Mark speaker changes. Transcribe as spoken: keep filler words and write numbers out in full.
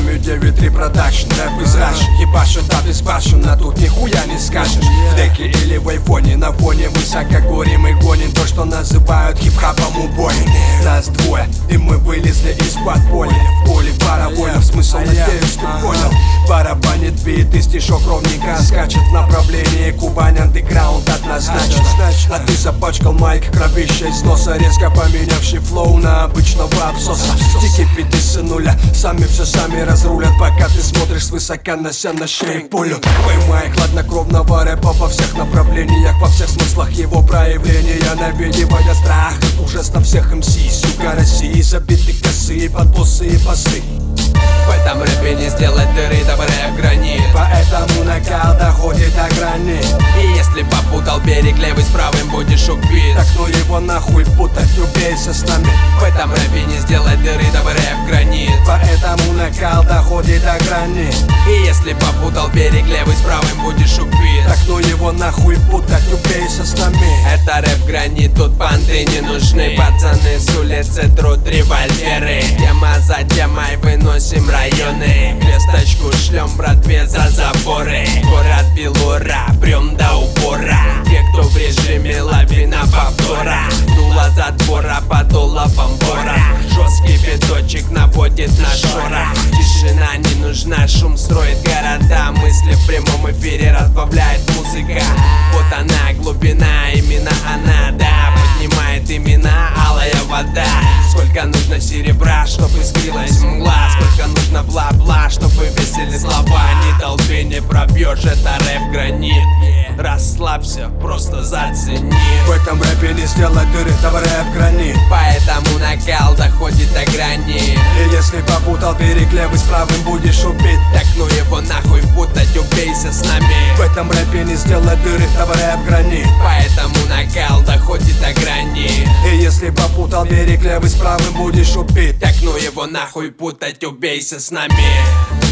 Speaker 1: нами девять три продакшн. Рэп из раш, ебашит, да беспашенно, тут нихуя не скажешь. В деке или в айфоне, на фоне высокогорьем и гоним то, что называют хип-хапом убоем. Нас двое, и мы вылезли из подполья. В поле паровоинов, смысл, надеюсь, ты понял. Барабанит бит и стишок ровненько скачет в направлении Кубань, андеграунд однозначно. А ты запачкал майк, кровища из носа, резко поменявший флоу на обычного абсоса. Дикий пяти с нуля, сами все сами разрулят, пока ты смотришь свысока, нося на шее пулю. Поймай хладнокровного рэпа во всех направлениях, во всех смыслах его проявления, наведивая страх и ужас на всех эм си. Сука России забиты косые под боссы и басы.
Speaker 2: В этом рэпе не сделать дыры, да рэп гранит.
Speaker 1: Поэтому накал доходит до грани.
Speaker 2: И если попутал берег левый с правым, будешь убит.
Speaker 1: Так ну его нахуй путать, убейся с нами.
Speaker 2: В этом рэпе не сделать дыры, да рэп гранит.
Speaker 1: Поэтому накал доходит до грани.
Speaker 2: И если попутал берег левый с правым, будешь убит.
Speaker 1: Так ну его нахуй путать, убейся с нами.
Speaker 2: Это рэп гранит, тут банды не нужны. Пацаны с улицы трут револьверы. Тема за темой выносим районы. Лесточку шлем братве за заборы. Город Белура, прям до упора. Те, кто в режиме лавина повтора. Дуло затвора, подула бомбора. Жесткий биточек наводит на шора. Тишина не нужна, шум строит города. Мысли в прямом эфире разбавляет музыка. Вот она, глубина, именно она, да. Поднимает имена, алая вода. Сколько нужно серебра, чтобы искрилась мгла. Сколько нужно бла-бла, чтобы весели слова. Не толпе не пробьешь, это рэп гранит. Расслабься, просто зацени.
Speaker 1: В этом рэпе не сделать дыры, это рэп гранит.
Speaker 2: Поэтому накал доходит до грани.
Speaker 1: И если попутал берег левый с правым, будешь убит.
Speaker 2: Так ну его нахуй путать, убейся с нами.
Speaker 1: В этом рэпе не сделать дыры, это рэп гранит.
Speaker 2: Поэтому накал доходит до грани.
Speaker 1: И если попутал берег левый с правым, будешь убит.
Speaker 2: Так ну его нахуй путать, убейся с нами.